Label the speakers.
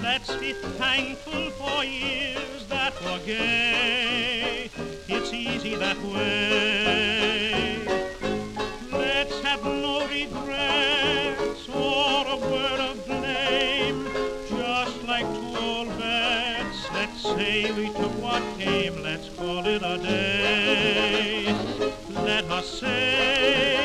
Speaker 1: Let's be thankful for years that were gay. It's easy that way. Let's have no regrets or a word of blame. Just like two old vets, let's say we took what came. Let's call it a day. Let us say